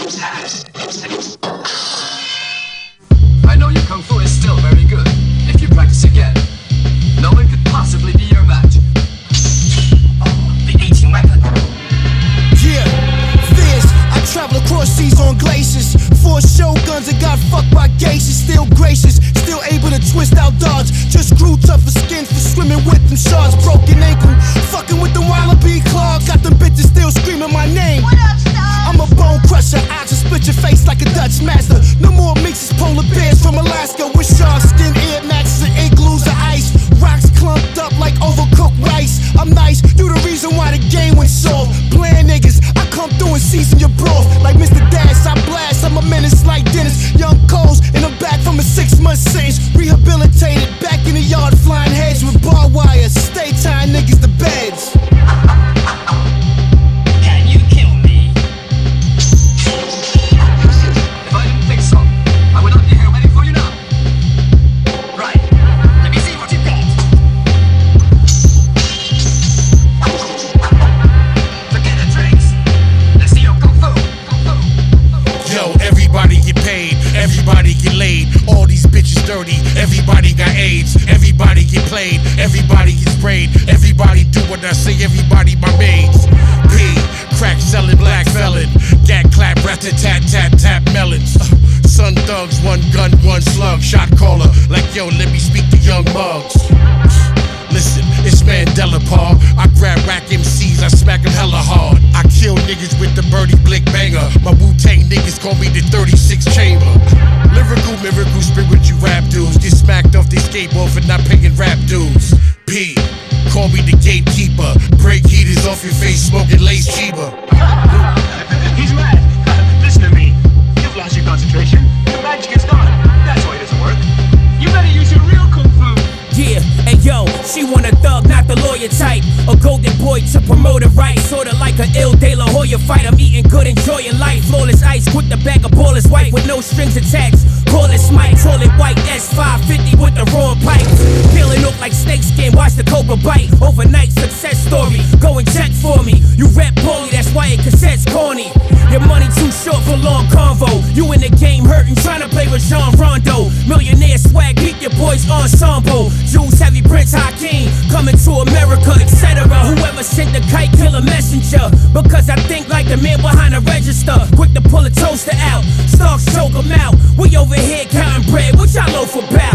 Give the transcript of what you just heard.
I know your kung fu is still very good. If you practice again, no one could possibly be your match. The 18 weapon. Yeah, fierce. I travel across seas on glaciers. 4 shoguns that got fucked by geishas. Still gracious, still able to twist out dodge. Just grew tougher skin for swimming with them sharks. Broken ankle, fucking with the wallaby claw. Got them bitches still screaming my name. What up, Star? I'm a bone crusher, I just split your face like a Dutch master. No more mixes, polar bears from Alaska with shark skin, ear matches and igloos of ice. Rocks clumped up like overcooked rice. I'm nice, you the reason why the game went soft. Bland niggas, I come through and season your broth. Like Mr. Dash, I blast, I'm a menace like Dennis. Young Coles, and I'm back from a 6-month sentence. Rehabilitated, back in the yard flying heads with barbed wire. Stay tying niggas to beds. Can you kill me? If I didn't think so, I would not be here waiting for you now. Right. Let me see what you got. Forget the drinks. Let's see your kung fu. Yo, everybody get paid, everybody get laid. All these bitches dirty, everybody got AIDS. Everybody get played, everybody gets sprayed. Everybody do what I say, everybody my maids. P, crack selling black felon. Gat clap, rat-a-tat-tat-tap melons. Son thugs, 1 gun, 1 slug. Shot caller, like yo, let me speak to young mugs. Listen, it's Mandela Paul. I grab rack MCs, I smack them hella hard. I kill niggas with the birdie blick banger. My Wu-Tang niggas call me the 36 chamber. Lyrical, miracle, spiritual rap dudes get smacked off they skateboard for not paying rap dues. P, call me the gatekeeper. Break heaters off your face, smoking lace cheaper. He's mad. Listen to me. You've lost your concentration. Your magic is gone. That's why it doesn't work. You better use your real kung fu. Yeah, and yo, she want a thug, not the lawyer type. A golden boy to promote it right. Sorta like a ill De La Hoya fight. I'm eating good, enjoying life. Flawless ice, quick to bag a ball is white with no strings attached. Call it Smite, call it white S550 with the raw pipe. Peeling up like snakeskin, watch the cobra bite. Overnight success story, go and check for me. You rap poorly, that's why it cassette's corny. Your money too short for long convo. You in the game hurting, trying to play with Jean Rondo. Millionaire swag, keep your boys ensemble. Juice heavy Prince Hakeem, coming to America, etc. Whoever sent the kite, kill a messenger. Because I think like the man behind the register. Quick to pull a toaster out, stocks choke 'em out. We over here counting bread, what y'all loaf about?